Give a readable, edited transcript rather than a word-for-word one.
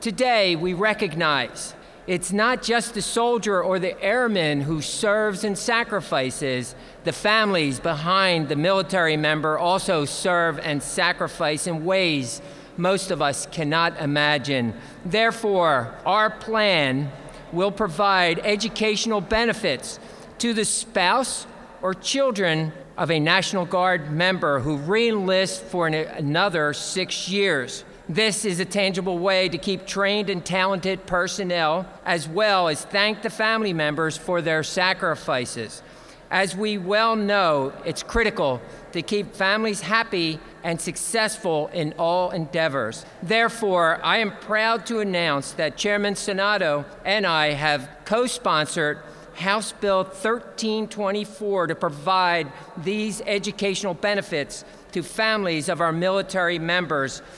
Today, we recognize it's not just the soldier or the airman who serves and sacrifices. The families behind the military member also serve and sacrifice in ways most of us cannot imagine. Therefore, our plan will provide educational benefits to the spouse or children of a National Guard member who re-enlists for another 6 years. This is a tangible way to keep trained and talented personnel, as well as thank the family members for their sacrifices. As we well know, it's critical to keep families happy and successful in all endeavors. Therefore, I am proud to announce that Chairman Sonato and I have co-sponsored House Bill 1324 to provide these educational benefits to families of our military members.